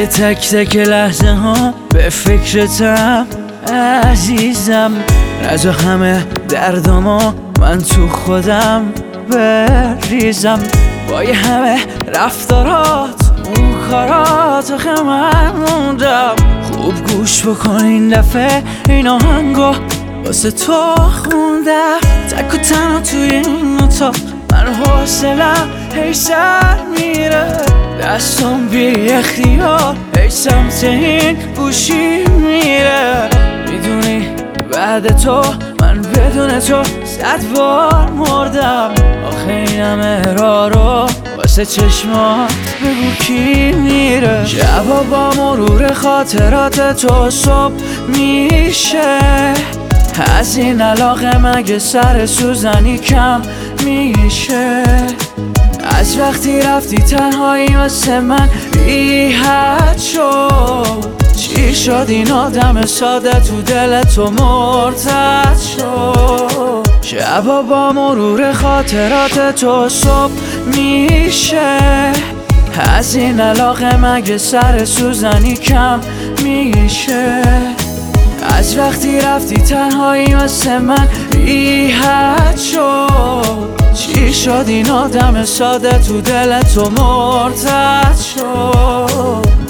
توی تک تک لحظه ها به فکرتم عزیزم. از همه دردامو من تو خودم بریزم. با یه همه رفتارات اون کارات آخه من موندم. خوب گوش بکن این دفعه این آهنگو واسه تو خوندم. تک و تنها توی این اتاق من حوصلم هی سر میره. دستم بی اختیار هی سمت این گوشی میره. میدونی بعد تو من بدون تو 100 بار مردم. آخه این همه راه رو واسه چشمات بگو کی میره. شبا با مرور خاطرات تو صبح میشه. از این علاقه مگه سر سوزنی کم میشه. از وقتی رفتی تنهایی واسه من بی حد شد. چی شد این آدم ساده تو دل تو مرتد شد. شبا با مرور خاطرات تو صبح میشه. از این علاقه مگه سر سوزنی کم میشه. از وقتی رفتی تنهایی واسه من بی حد شد. چی شد این آدم ساده تو دل تو مرتد شد.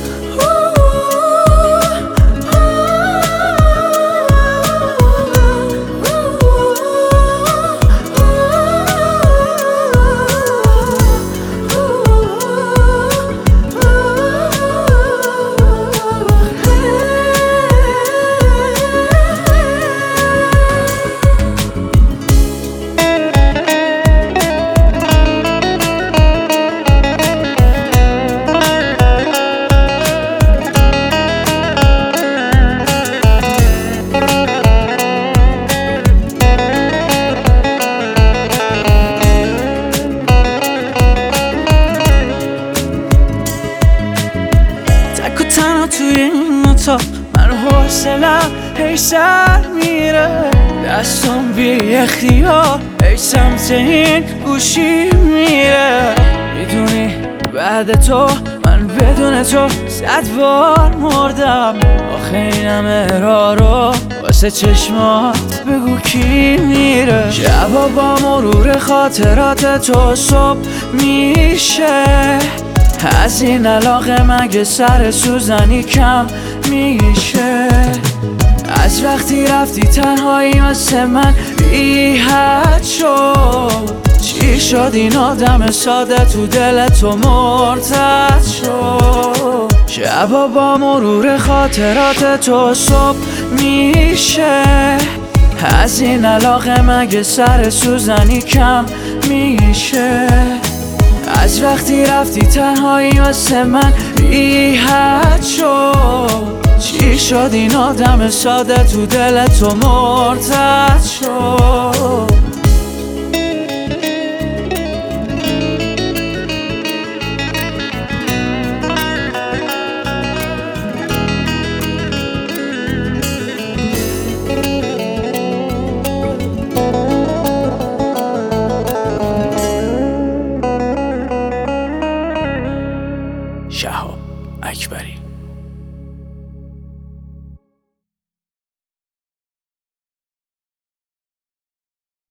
توی این اتاق من حوصلم هی سر میره. دستم بی اختیار هی سمت این گوشی میره. میدونی بعد تو من بدون تو 100 بار مردم. آخه این همه راه رو واسه چشمات بگو کی میره. شبا با مرور خاطرات تو صبح میشه. از این علاقه مگه سر سوزنی کم میشه. از وقتی رفتی تنهایی واسه من بی حد شد. چی شد این آدم ساده تو دل تو مرتد شد. شبا با مرور خاطرات تو صبح میشه. از این علاقه مگه سر سوزنی کم میشه. از وقتی رفتی تنهایی واسه من بی حد شد. چی شد این آدم ساده تو دل تو مرتد شد.